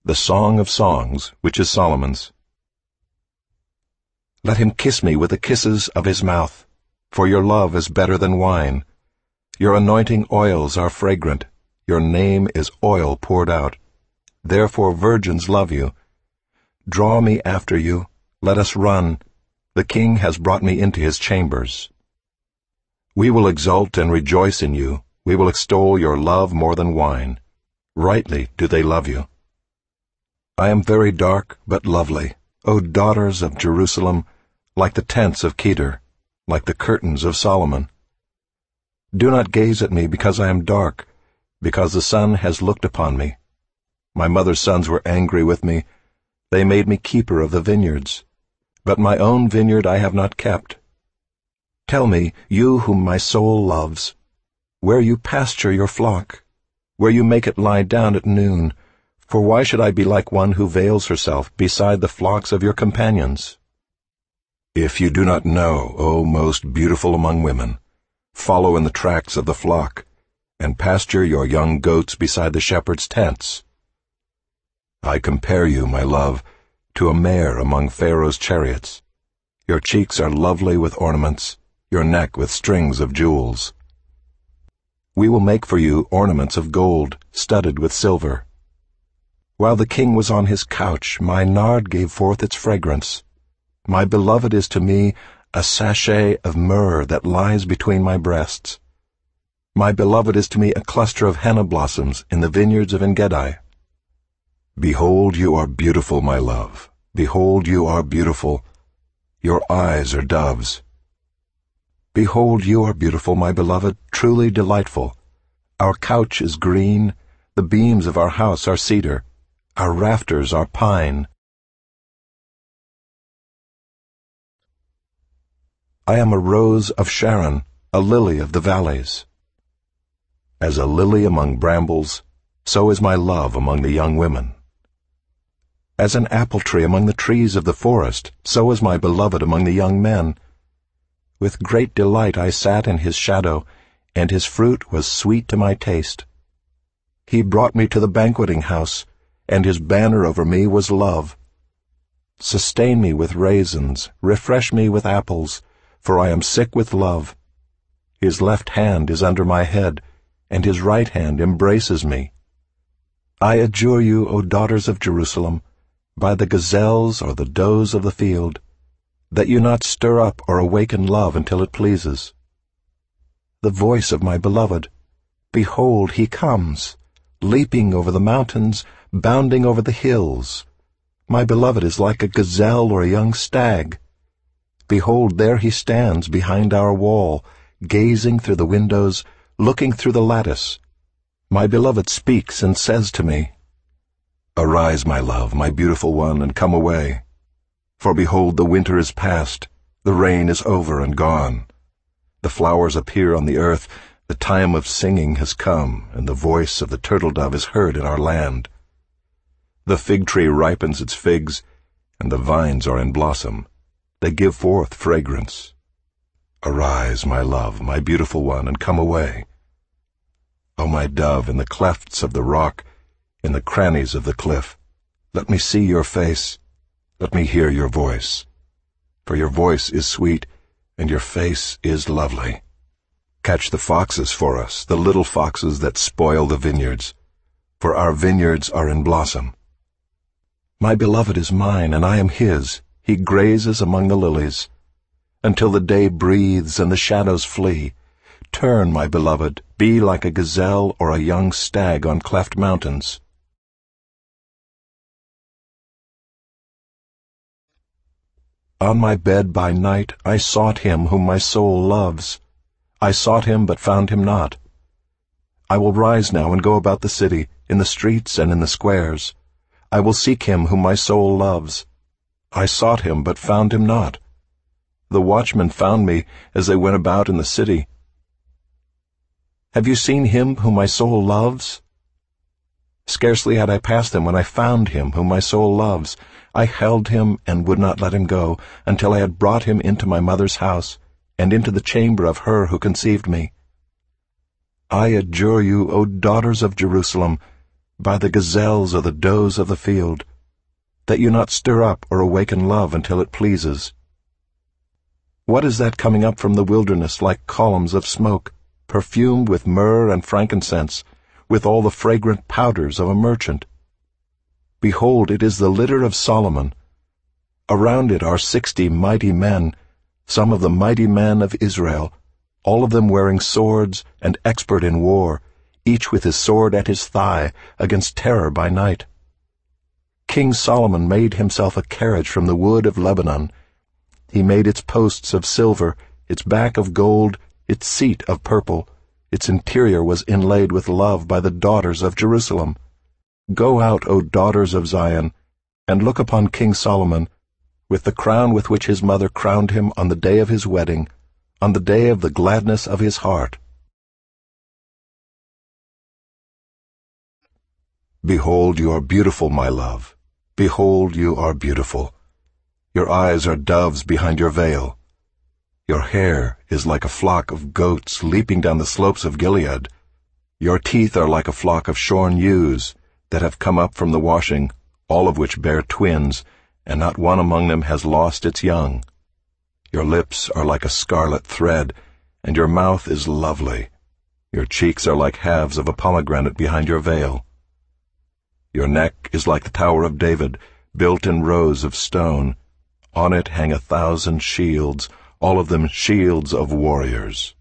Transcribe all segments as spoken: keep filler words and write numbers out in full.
The Song of Songs, which is Solomon's. Let him kiss me with the kisses of his mouth, for your love is better than wine. Your anointing oils are fragrant. Your name is oil poured out. Therefore virgins love you. Draw me after you. Let us run. The king has brought me into his chambers. We will exult and rejoice in you. We will extol your love more than wine. Rightly do they love you. I am very dark but lovely, O daughters of Jerusalem, like the tents of Kedar, like the curtains of Solomon. Do not gaze at me because I am dark, because the sun has looked upon me. My mother's sons were angry with me. They made me keeper of the vineyards. But my own vineyard I have not kept. Tell me, you whom my soul loves, where you pasture your flock, where you make it lie down at noon, for why should I be like one who veils herself beside the flocks of your companions? If you do not know, O most beautiful among women, follow in the tracks of the flock, and pasture your young goats beside the shepherd's tents. I compare you, my love, to a mare among Pharaoh's chariots. Your cheeks are lovely with ornaments, your neck with strings of jewels. We will make for you ornaments of gold, studded with silver. While the king was on his couch, my nard gave forth its fragrance. My beloved is to me a sachet of myrrh that lies between my breasts. My beloved is to me a cluster of henna blossoms in the vineyards of En-gedi. Behold, you are beautiful, my love. Behold, you are beautiful. Your eyes are doves. Behold, you are beautiful, my beloved, truly delightful. Our couch is green, the beams of our house are cedar, our rafters are pine. I am a rose of Sharon, a lily of the valleys. As a lily among brambles, so is my love among the young women. As an apple tree among the trees of the forest, so is my beloved among the young men. With great delight I sat in his shadow, and his fruit was sweet to my taste. He brought me to the banqueting house, and his banner over me was love. Sustain me with raisins, refresh me with apples, for I am sick with love. His left hand is under my head, and his right hand embraces me. I adjure you, O daughters of Jerusalem, by the gazelles or the does of the field, that you not stir up or awaken love until it pleases. The voice of my beloved, behold, he comes, leaping over the mountains, bounding over the hills. My beloved is like a gazelle or a young stag. Behold, there he stands behind our wall, gazing through the windows, looking through the lattice. My beloved speaks and says to me, Arise, my love, my beautiful one, and come away. For behold, the winter is past, the rain is over and gone. The flowers appear on the earth, the time of singing has come, and the voice of the turtle-dove is heard in our land. The fig tree ripens its figs, and the vines are in blossom. They give forth fragrance. Arise, my love, my beautiful one, and come away. O my dove, in the clefts of the rock, in the crannies of the cliff, let me see your face, let me hear your voice. For your voice is sweet, and your face is lovely. Catch the foxes for us, the little foxes that spoil the vineyards, for our vineyards are in blossom. My beloved is mine, and I am his. He grazes among the lilies. Until the day breathes and the shadows flee, turn, my beloved, be like a gazelle or a young stag on cleft mountains. On my bed by night I sought him whom my soul loves. I sought him, but found him not. I will rise now and go about the city, in the streets and in the squares. I will seek him whom my soul loves. I sought him, but found him not. The watchmen found me as they went about in the city. Have you seen him whom my soul loves? Scarcely had I passed them when I found him whom my soul loves. I held him and would not let him go, until I had brought him into my mother's house, and into the chamber of her who conceived me. I adjure you, O daughters of Jerusalem, by the gazelles or the does of the field, that you not stir up or awaken love until it pleases? What is that coming up from the wilderness like columns of smoke, perfumed with myrrh and frankincense, with all the fragrant powders of a merchant? Behold, it is the litter of Solomon. Around it are sixty mighty men, some of the mighty men of Israel, all of them wearing swords and expert in war, each with his sword at his thigh, against terror by night. King Solomon made himself a carriage from the wood of Lebanon. He made its posts of silver, its back of gold, its seat of purple. Its interior was inlaid with love by the daughters of Jerusalem. Go out, O daughters of Zion, and look upon King Solomon, with the crown with which his mother crowned him on the day of his wedding, on the day of the gladness of his heart. Behold, you are beautiful, my love. Behold, you are beautiful. Your eyes are doves behind your veil. Your hair is like a flock of goats leaping down the slopes of Gilead. Your teeth are like a flock of shorn ewes that have come up from the washing, all of which bear twins, and not one among them has lost its young. Your lips are like a scarlet thread, and your mouth is lovely. Your cheeks are like halves of a pomegranate behind your veil. Your neck is like the Tower of David, built in rows of stone. On it hang a thousand shields, all of them shields of warriors.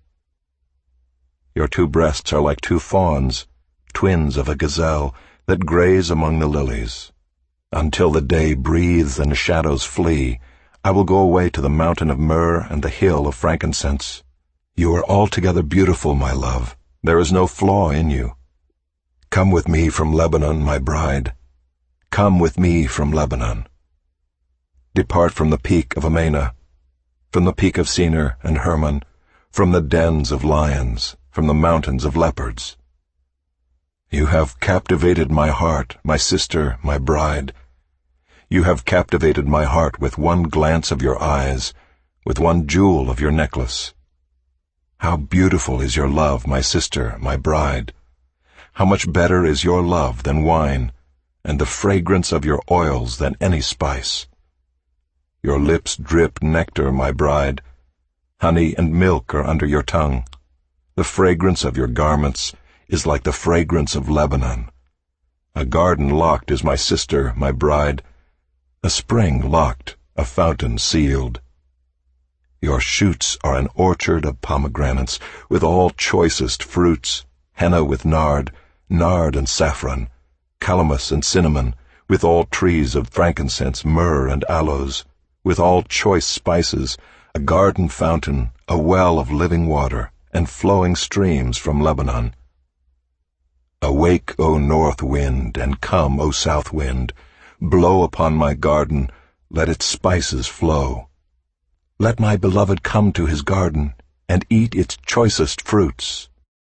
Your two breasts are like two fawns, twins of a gazelle, that graze among the lilies. Until the day breathes and the shadows flee, I will go away to the mountain of myrrh and the hill of frankincense. You are altogether beautiful, my love. There is no flaw in you. Come with me from Lebanon, my bride. Come with me from Lebanon. Depart from the peak of Amana, from the peak of Senir and Hermon, from the dens of lions, from the mountains of leopards. You have captivated my heart, my sister, my bride. You have captivated my heart with one glance of your eyes, with one jewel of your necklace. How beautiful is your love, my sister, my bride. How much better is your love than wine, and the fragrance of your oils than any spice. Your lips drip nectar, my bride. Honey and milk are under your tongue. The fragrance of your garments is like the fragrance of Lebanon. A garden locked is my sister, my bride. A spring locked, a fountain sealed. Your shoots are an orchard of pomegranates, with all choicest fruits, henna with nard, nard and saffron, calamus and cinnamon, with all trees of frankincense, myrrh and aloes, with all choice spices, a garden fountain, a well of living water, and flowing streams from Lebanon. Awake, O north wind, and come, O south wind. Blow upon my garden, let its spices flow. Let my beloved come to his garden, and eat its choicest fruits.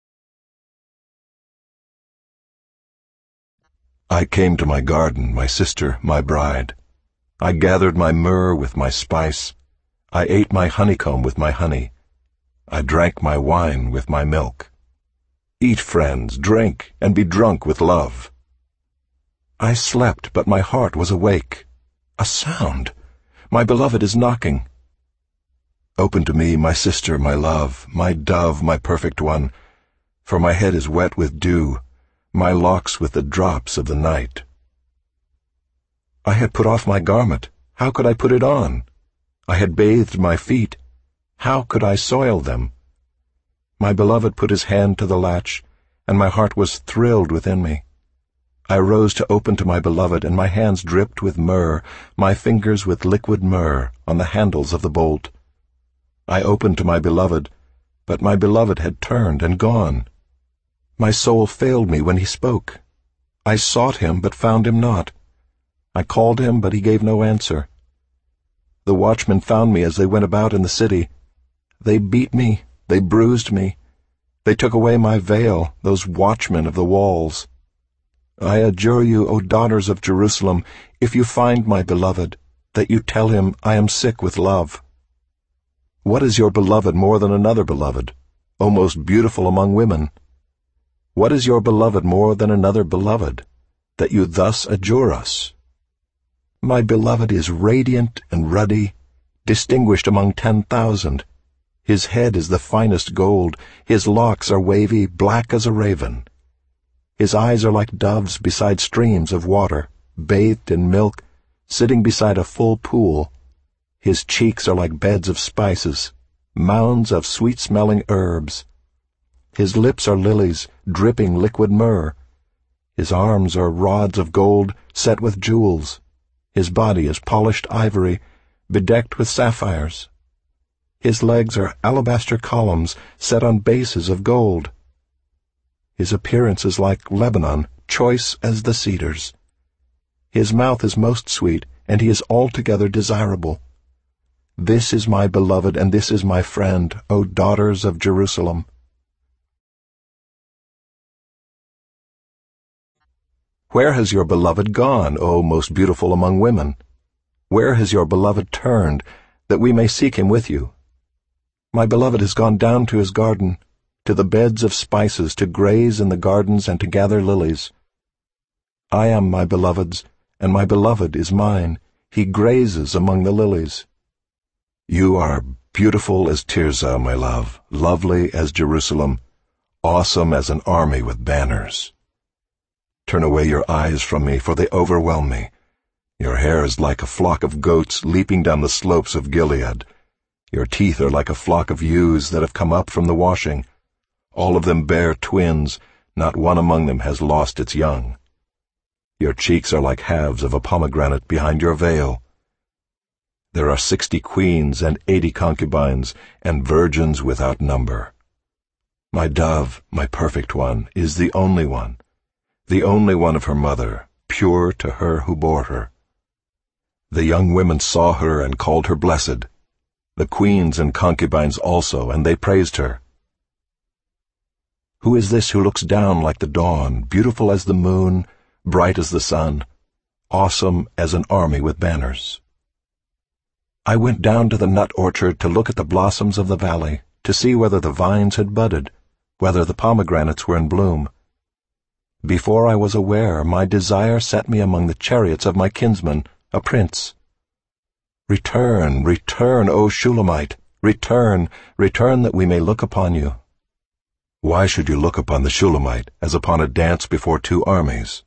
I came to my garden, my sister, my bride. I gathered my myrrh with my spice. I ate my honeycomb with my honey. I drank my wine with my milk. Eat, friends, drink, and be drunk with love. I slept, but my heart was awake. A sound! My beloved is knocking. Open to me, my sister, my love, my dove, my perfect one, for my head is wet with dew, my locks with the drops of the night. I had put off my garment. How could I put it on? I had bathed my feet. How could I soil them? My beloved put his hand to the latch, and my heart was thrilled within me. I rose to open to my beloved, and my hands dripped with myrrh, my fingers with liquid myrrh on the handles of the bolt. I opened to my beloved, but my beloved had turned and gone. My soul failed me when he spoke. I sought him, but found him not. I called him, but he gave no answer. The watchmen found me as they went about in the city. They beat me, they bruised me. They took away my veil, those watchmen of the walls. I adjure you, O daughters of Jerusalem, if you find my beloved, that you tell him I am sick with love. What is your beloved more than another beloved, O most beautiful among women? What is your beloved more than another beloved, that you thus adjure us? My beloved is radiant and ruddy, distinguished among ten thousand. His head is the finest gold, his locks are wavy, black as a raven. His eyes are like doves beside streams of water, bathed in milk, sitting beside a full pool. His cheeks are like beds of spices, mounds of sweet-smelling herbs. His lips are lilies, dripping liquid myrrh. His arms are rods of gold set with jewels. His body is polished ivory, bedecked with sapphires. His legs are alabaster columns set on bases of gold. His appearance is like Lebanon, choice as the cedars. His mouth is most sweet, and he is altogether desirable. This is my beloved, and this is my friend, O daughters of Jerusalem. Where has your beloved gone, O most beautiful among women? Where has your beloved turned, that we may seek him with you? My beloved has gone down to his garden, to the beds of spices, to graze in the gardens and to gather lilies. I am my beloved's, and my beloved is mine. He grazes among the lilies. You are beautiful as Tirzah, my love, lovely as Jerusalem, awesome as an army with banners. Turn away your eyes from me, for they overwhelm me. Your hair is like a flock of goats leaping down the slopes of Gilead. Your teeth are like a flock of ewes that have come up from the washing. All of them bear twins, not one among them has lost its young. Your cheeks are like halves of a pomegranate behind your veil. There are sixty queens and eighty concubines, and virgins without number. My dove, my perfect one, is the only one, the only one of her mother, pure to her who bore her. The young women saw her and called her blessed, the queens and concubines also, and they praised her. Who is this who looks down like the dawn, beautiful as the moon, bright as the sun, awesome as an army with banners? I went down to the nut orchard to look at the blossoms of the valley, to see whether the vines had budded, whether the pomegranates were in bloom. Before I was aware, my desire set me among the chariots of my kinsman, a prince. Return, return, O Shulamite, return, return that we may look upon you. Why should you look upon the Shulamite as upon a dance before two armies?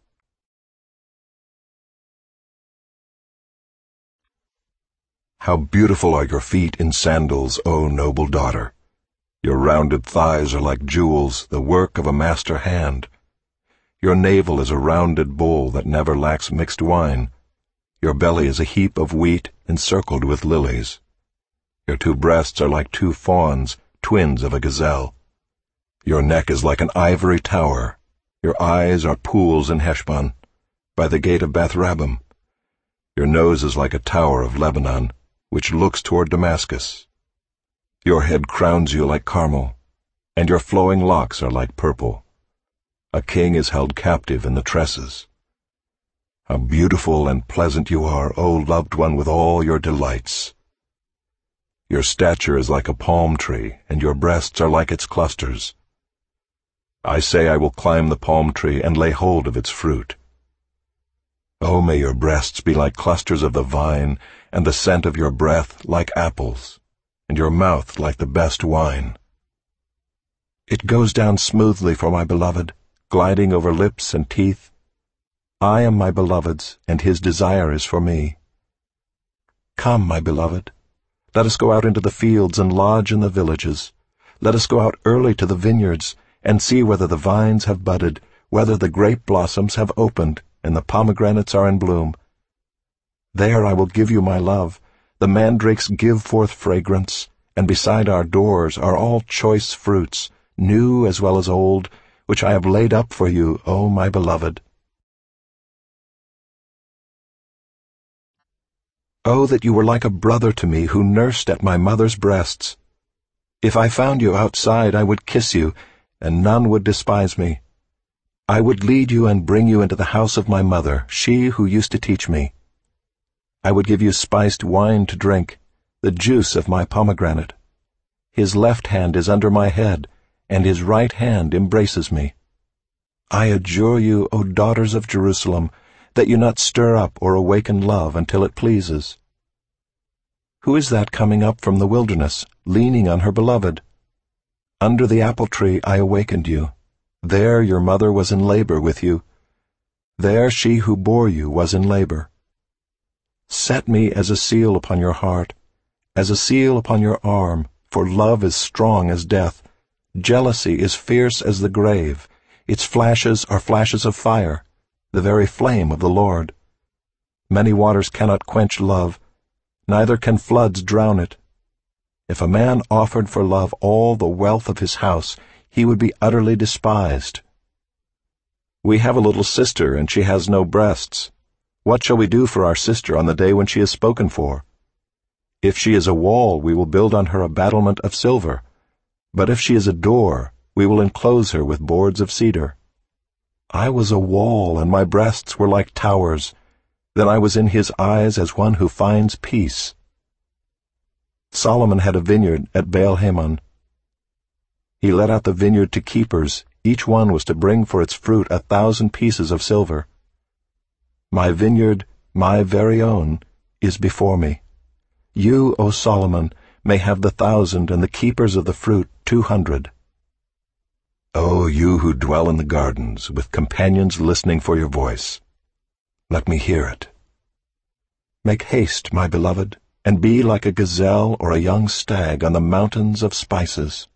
How beautiful are your feet in sandals, O noble daughter! Your rounded thighs are like jewels, the work of a master hand. Your navel is a rounded bowl that never lacks mixed wine. Your belly is a heap of wheat encircled with lilies. Your two breasts are like two fawns, twins of a gazelle. Your neck is like an ivory tower. Your eyes are pools in Heshbon, by the gate of Beth-rabbim. Your nose is like a tower of Lebanon, which looks toward Damascus. Your head crowns you like Carmel, and your flowing locks are like purple. A king is held captive in the tresses. How beautiful and pleasant you are, O loved one, with all your delights! Your stature is like a palm tree, and your breasts are like its clusters. I say I will climb the palm tree and lay hold of its fruit. Oh, may your breasts be like clusters of the vine, and the scent of your breath like apples, and your mouth like the best wine. It goes down smoothly for my beloved, gliding over lips and teeth. I am my beloved's, and his desire is for me. Come, my beloved, let us go out into the fields and lodge in the villages. Let us go out early to the vineyards, and see whether the vines have budded, whether the grape blossoms have opened, and the pomegranates are in bloom. There I will give you my love. The mandrakes give forth fragrance, and beside our doors are all choice fruits, new as well as old, which I have laid up for you, O my beloved. Oh, that you were like a brother to me who nursed at my mother's breasts. If I found you outside, I would kiss you, and none would despise me. I would lead you and bring you into the house of my mother, she who used to teach me. I would give you spiced wine to drink, the juice of my pomegranate. His left hand is under my head, and his right hand embraces me. I adjure you, O daughters of Jerusalem, that you not stir up or awaken love until it pleases. Who is that coming up from the wilderness, leaning on her beloved? Under the apple tree I awakened you. There your mother was in labor with you. There she who bore you was in labor. Set me as a seal upon your heart, as a seal upon your arm, for love is strong as death. Jealousy is fierce as the grave. Its flashes are flashes of fire, the very flame of the Lord. Many waters cannot quench love, neither can floods drown it. If a man offered for love all the wealth of his house, he would be utterly despised. We have a little sister, and she has no breasts. What shall we do for our sister on the day when she is spoken for? If she is a wall, we will build on her a battlement of silver. But if she is a door, we will enclose her with boards of cedar. I was a wall, and my breasts were like towers. Then I was in his eyes as one who finds peace. Solomon had a vineyard at Baal-Hamon. He let out the vineyard to keepers. Each one was to bring for its fruit a thousand pieces of silver. My vineyard, my very own, is before me. You, O Solomon, may have the thousand, and the keepers of the fruit two hundred. O you who dwell in the gardens, with companions listening for your voice, let me hear it. Make haste, my beloved, and be like a gazelle or a young stag on the mountains of spices.